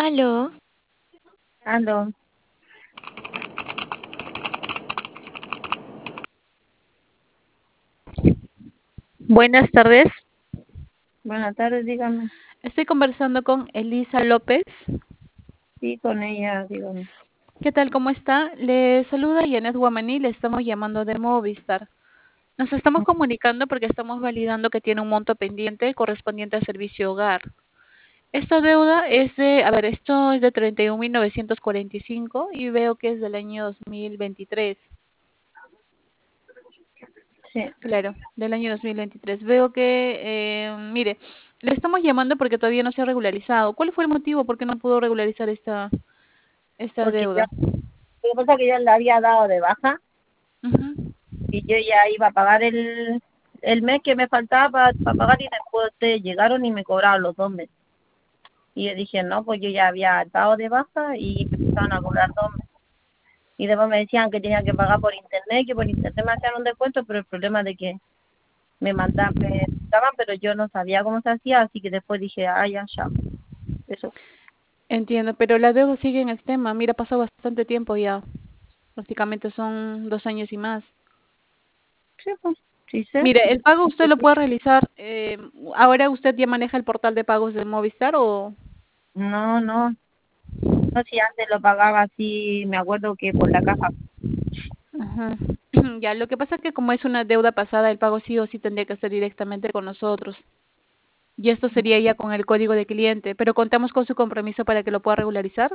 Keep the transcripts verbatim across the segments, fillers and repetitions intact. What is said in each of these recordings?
Aló, Aló, Buenas tardes. buenas tardes, dígame. Estoy conversando con Elisa López. Sí, con ella, dígame. ¿Qué tal? ¿Cómo está? Le saluda Yanet Guamaní. Le estamos llamando de Movistar. Nos estamos comunicando porque estamos validando que tiene un monto pendiente correspondiente al servicio hogar. Esta deuda es de, a ver, esto es de treinta y un mil novecientos cuarenta y cinco y veo que es del año dos mil veintitrés. Sí, Claro, del año dos mil veintitrés. Veo que, eh, mire, le estamos llamando porque todavía no se ha regularizado. ¿Cuál fue el motivo por qué no pudo regularizar esta, esta porque yo, deuda? lo que pasa es que yo le había dado de baja Ujú. y yo ya iba a pagar el, el mes que me faltaba para pagar y después ustedes llegaron y me cobraron los dos meses. Y yo dije, no, pues yo ya había dado de baja y me empezaron a cobrar dos meses. Y después me decían que tenía que pagar por internet, que por internet me hacían un descuento, pero el problema es de que me mandaban, me daban, pero yo no sabía cómo se hacía, así que después dije, ah, ya, ya, eso. Entiendo, pero la deuda sigue en el tema. Mira, ha pasado bastante tiempo ya. Prácticamente son dos años y más. Sí, pues, sí sé. Mire, el pago usted lo puede realizar. Eh, ¿ahora usted ya maneja el portal de pagos de Movistar o...? No, no, no, si antes lo pagaba así, me acuerdo que por la caja. Ajá. Ya, lo que pasa es que como es una deuda pasada, el pago sí o sí tendría que ser directamente con nosotros. Y esto sería ya con el código de cliente. Pero contamos con su compromiso para que lo pueda regularizar.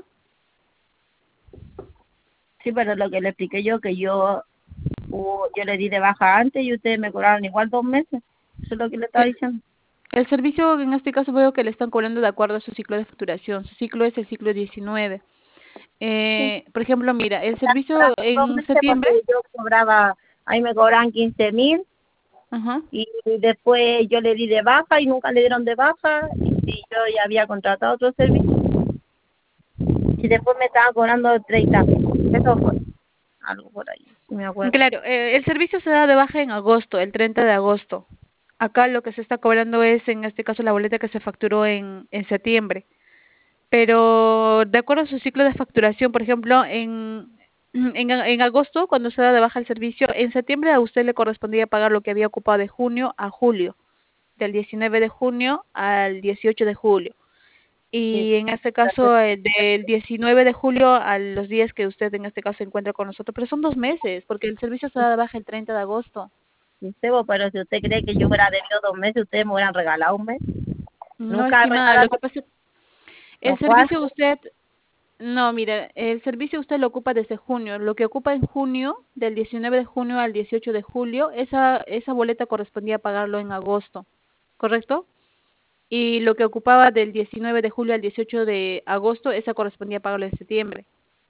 Sí, pero lo que le expliqué yo, que yo uh, yo le di de baja antes y ustedes me cobraron igual dos meses. Eso es lo que le estaba Eh, diciendo. El servicio, en este caso, veo que le están cobrando de acuerdo a su ciclo de facturación. Su ciclo es el ciclo diecinueve. Sí, Eh, por ejemplo, mira, el me servicio cobraron dos en meses porque septiembre, yo cobraba, ahí me cobraban quince mil ajá, y después yo le di de baja y nunca le dieron de baja y, y yo ya había contratado otro servicio y después me estaban cobrando treinta mil. Eso fue algo por ahí, si me acuerdo. claro, eh, el servicio se da de baja en agosto, el treinta de agosto. Acá lo que se está cobrando es, en este caso, la boleta que se facturó en, en septiembre. Pero de acuerdo a su ciclo de facturación, por ejemplo, en, en, en agosto, cuando se da de baja el servicio, en septiembre a usted le correspondía pagar lo que había ocupado de junio a julio, del diecinueve de junio al dieciocho de julio. Sí, Y en este caso, eh, del diecinueve de julio a los días que usted en este caso se encuentra con nosotros, pero son dos meses, porque el servicio se da de baja el treinta de agosto. sí, Sebo, pero si usted cree que yo hubiera debido dos meses, ustedes me hubieran regalado un mes. No, Nunca estimada, lo que regalaron, pasa, no el fue así. servicio usted, no, mire, el servicio usted lo ocupa desde junio. Lo que ocupa en junio, del diecinueve de junio al dieciocho de julio, esa, esa boleta correspondía a pagarlo en agosto, ¿correcto? Y lo que ocupaba del diecinueve de julio al dieciocho de agosto, esa correspondía a pagarlo en septiembre.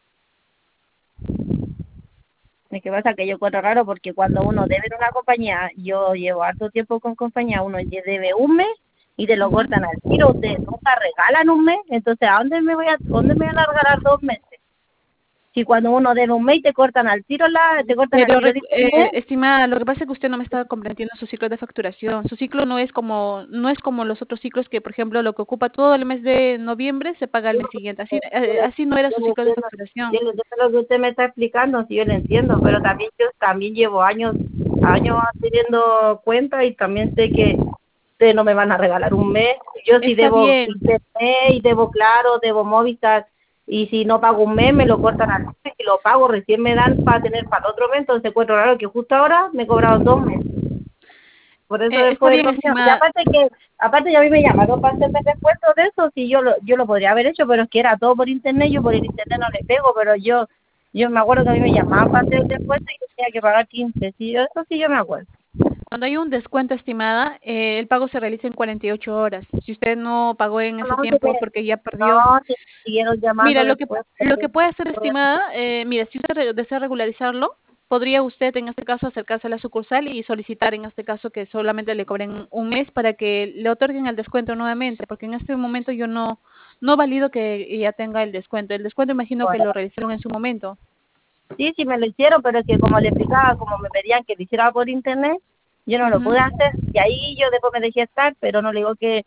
Lo que pasa que yo encuentro raro porque cuando uno debe en una compañía, yo llevo harto tiempo con compañía, uno ya debe un mes y te lo Ujú. cortan al tiro, ustedes nunca regalan un mes, entonces ¿a dónde me voy a, dónde me van a regalar dos meses? Si cuando uno debe un mes te cortan al tiro la, te cortan al Pero, tiro rec- dice mes, eh, estimada, lo que pasa es que usted no me está comprendiendo su ciclo de facturación. Su ciclo no es como no es como los otros ciclos que, por ejemplo, lo que ocupa todo el mes de noviembre se paga el mes siguiente. Así, yo eh, le, así no era yo su le ciclo de entiendo, facturación. yo le entiendo lo que usted me está explicando, sí yo le entiendo, pero también yo también llevo años, años teniendo cuenta y también sé que ustedes no me van a regalar un mes. Yo sí Está debo bien. internet y debo Claro, debo Movistar y si no pago un mes me lo cortan al mes y lo pago, recién me dan para tener para el otro mes, entonces encuentro raro que justo ahora me he cobrado dos meses. Por eso Eh, está después bien, dos meses. Y estimada. aparte que, aparte ya a mí me llamaron para hacerme descuento de eso, sí yo lo, yo lo podría haber hecho, pero es que era todo por internet, yo por el internet no le pego, pero yo, yo me acuerdo que a mí me llamaban para hacer el descuento y yo tenía que pagar quince, sí, eso sí yo me acuerdo. Cuando hay un descuento, estimada, eh, el pago se realiza en cuarenta y ocho horas. Si usted no pagó en No, ese se tiempo me, porque ya perdió. no, se siguieron llamando Mira, lo que después. lo que Porque, puede hacer, estimada, eh, mira, si usted re- desea regularizarlo, podría usted en este caso acercarse a la sucursal y solicitar en este caso que solamente le cobren un mes para que le otorguen el descuento nuevamente, porque en este momento yo no no valido que ya tenga el descuento. El descuento imagino que bueno, lo realizaron en su momento. sí, sí me lo hicieron, pero es que como le explicaba, como me pedían que lo hiciera por internet, yo no lo Ujú. pude hacer. Y ahí yo después me dejé estar, pero no le digo que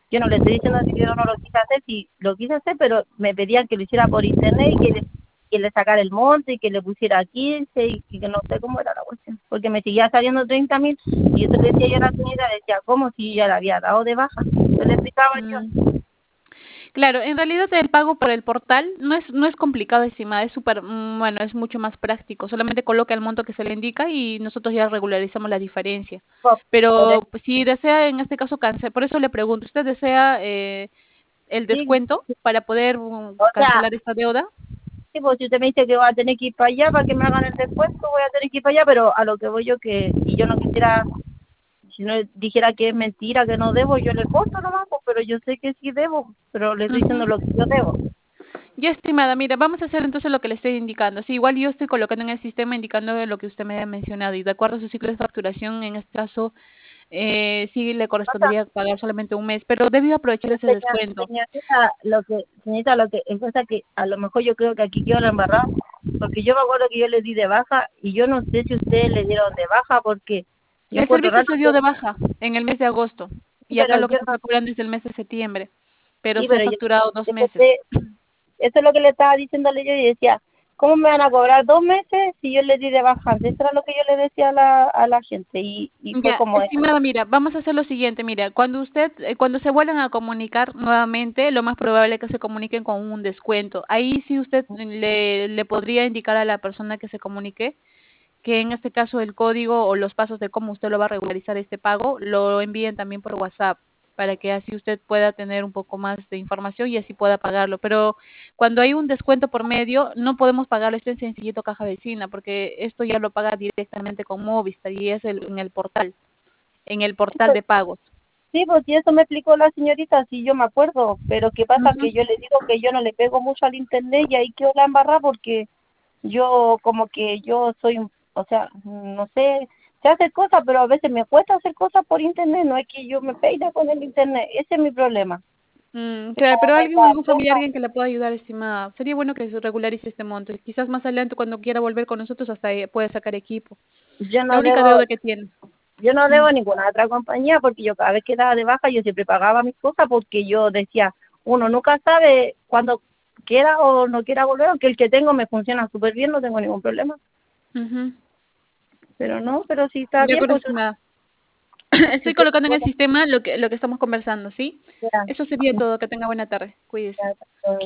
Yo no le estoy diciendo que yo no lo quise hacer, sí lo quise hacer, pero me pedían que lo hiciera por internet y que le, que le sacara el monte y que le pusiera quince y, y que no sé cómo era la cuestión. Porque me seguía saliendo treinta mil y eso le decía yo a la señora, decía, ¿cómo si ya la había dado de baja? Yo le explicaba yo. Mm. Claro, en realidad el pago por el portal no es no es complicado, estimada, es súper, mm, bueno, es mucho más práctico. Solamente coloca el monto que se le indica y nosotros ya regularizamos la diferencia. Por- por Pero eso, pues, si desea, en este caso, cancelar, por eso le pregunto, ¿usted desea eh, el sí, descuento para poder mm, o sea, cancelar esta deuda? sí, pues si usted me dice que va a tener que ir para allá para que me hagan el descuento, voy a tener que ir para allá, pero a lo que voy yo que si yo no quisiera, si no dijera que es mentira, que no debo, yo le corto nomás, pues, pero yo sé que sí debo, pero le estoy diciendo Ujú. lo que yo debo. Ya, estimada, mira, vamos a hacer entonces lo que le estoy indicando. Sí, igual yo estoy colocando en el sistema indicando lo que usted me ha mencionado y de acuerdo a su ciclo de facturación, en este caso, eh, sí le O sea, correspondería pagar solamente un mes, pero debe aprovechar ese señor- descuento. señorita, lo que, señorita, lo que es cosa que a lo mejor yo creo que aquí quiero la embarrada, porque yo me acuerdo que yo le di de baja y yo no sé si ustedes le dieron de baja porque yo El encuentro servicio raro se dio que, de baja en el mes de agosto y acá pero lo que yo se no, está cobrando es el mes de septiembre, pero sí, se ha pero yo facturado dos eso, meses. te- eso es lo que le estaba diciéndole yo y decía, ¿cómo me van a cobrar dos meses si yo le di de baja antes? Eso era lo que yo le decía a la, a la gente y, y fue Ya, como, estimada, mira, vamos a hacer lo siguiente, mira, cuando usted, eh, cuando se vuelvan a comunicar nuevamente, lo más probable es que se comuniquen con un descuento. Ahí sí usted le, le podría indicar a la persona que se comunique que en este caso el código o los pasos de cómo usted lo va a regularizar este pago lo envíen también por WhatsApp para que así usted pueda tener un poco más de información y así pueda pagarlo. Pero cuando hay un descuento por medio, no podemos pagarlo este en sencillito caja vecina, porque esto ya lo paga directamente con Movistar y es el, en el portal, en el portal de pagos. sí, pues sí, eso me explicó la señorita, sí, yo me acuerdo, pero ¿qué pasa? Ujú. Que yo le digo que yo no le pego mucho al internet y ahí quedó la embarrada porque yo como que yo soy, un- o sea, no sé, sé hacer cosas, pero a veces me cuesta hacer cosas por internet, no es que yo me peine con el internet, ese es mi problema. Mm, Que claro, como pero me alguien, algún familiar, deja, alguien que le pueda ayudar, estimada. Sería bueno que se regularice este monto. Y quizás más adelante, cuando quiera volver con nosotros, hasta ahí puede sacar equipo. yo La no única debo, deuda que tiene. yo no Mm. debo a ninguna otra compañía porque yo cada vez que daba de baja yo siempre pagaba mis cosas porque yo decía, uno nunca sabe cuándo quiera o no quiera volver, aunque el que tengo me funciona súper bien, no tengo ningún problema. Ujú. Pero no, pero si está De bien, acuerdo, pues estimada. si Estoy usted colocando en el sistema lo que lo que estamos conversando, ¿sí? quiera, Eso sería todo. Que tenga buena tarde. Cuídese. ya,